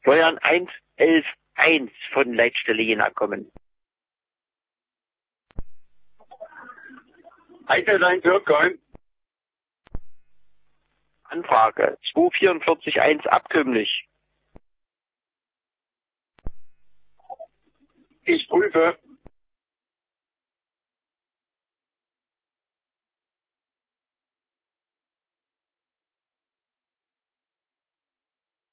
Steuern 111.1 von Leitstelle Jena kommen. Einzellein Türkheim. Anfrage 244.1 abkömmlich. Ich prüfe.